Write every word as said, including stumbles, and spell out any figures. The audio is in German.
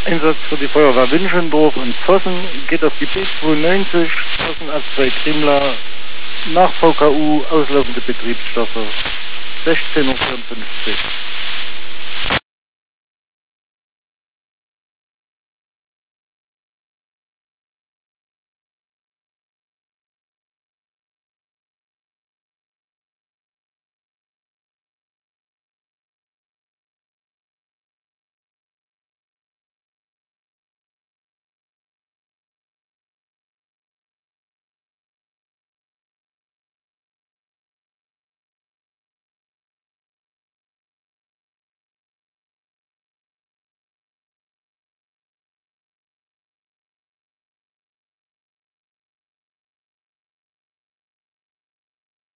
Einsatz für die Feuerwehr Winschendorf und Vossen geht auf die B zweiundneunzig, Vossen A zwei Triemler, nach V K U auslaufende Betriebsstoffe, sechzehn Uhr vierundfünfzig.